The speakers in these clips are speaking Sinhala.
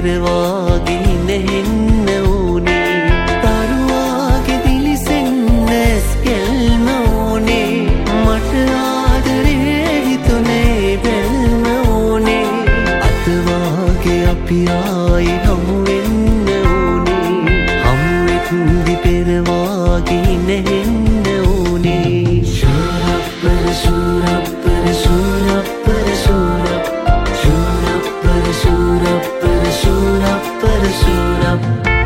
පෙරවාගේ නැහෙන්න ඕනේ තරුවාගේ දිලිසෙන්නස් කෙල්ම ඕනේ මට ආදරේ හිතුනේ බැල්ම ඕනේ අතවාගේ අපි ආයි හමු වෙන්න ඕනේ හමු වෙද්දි පෙරවාගේ නැහෙන්න ඕනේ ශූරප්පර ශූරප්පර ශූරප්පර ශූරප්පර ශූරප්පර ශූරප්පර ශූරප්පර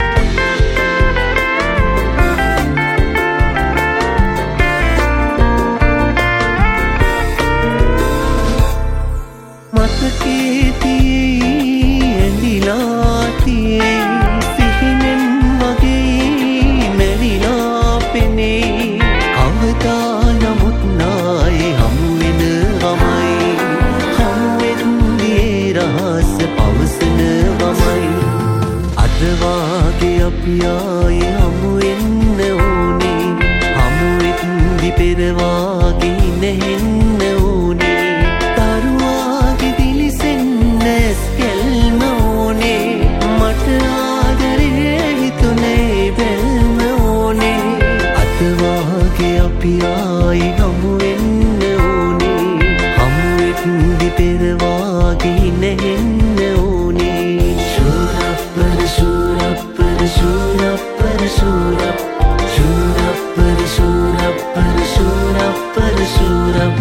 මතකේ තියේ ඇඳිලා තියේ සිහිනෙන් වගේ මැරිලා පෙනේ කවදා නමුත් නායේ හමු වෙනවමයි හමු වෙන්නේ රහස පවසනවමයි අද වාගේ අපි ආයේ හමු වෙන්න ඕනේ හමු වෙද්දි පෙරවාගේ නැහෙන්න ඕනේ තරුවාගේ දිලිසෙන්නස් කෙල්ම ඕනේ මට ආදරේ හිතුනේ බැල්ම ඕනේ අද වාගේ අපි ආයේ හමු වෙන්න ඕනේ හමු වෙද්දි පෙරවාගේ නැහෙන්න ඕනේ ශූරප්පර ශූරප්පර ශූරප්පර ශූරප්පර ශූරප්පර ශූරප්පර ශූරප්පර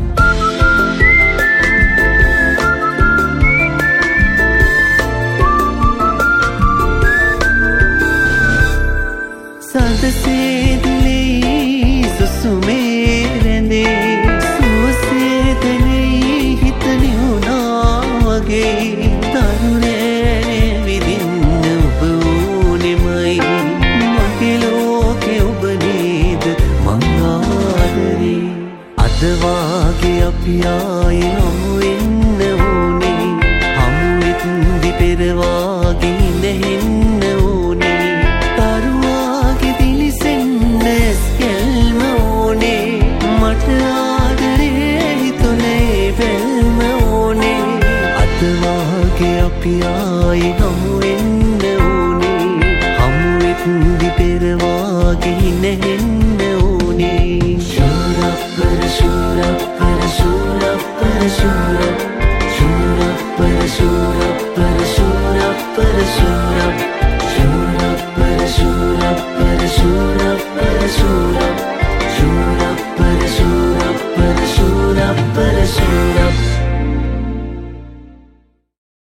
සඳසේදුලේ සුසුමේ රැඳේ සුවසේදනේ හිත නිවුණා වගේ තරුණේ විදින්න ඔබ ඕනෙමයි මගේ ලෝකේ ඔබ නේද මං ආදරේ අද වාගේ අපි ආයේ හමු වෙන්න ඕනේ හමු වෙද්දි පෙරවාගේ නැහෙන්න ඕනේ තරුවාගේ දිලිසෙන්නස් කෙල්ම ඕනේ මට ආදරේ හිතුනේ බැල්ම ඕනේ අද වාගේ අපි ආයේ හමු වෙන්න ඕනේ හමු වෙද්දි පෙරවාගේ නැහෙන්න ඕනේ ශූරප්පර ශූරප්පර ශූරප්පර ශූරප්පර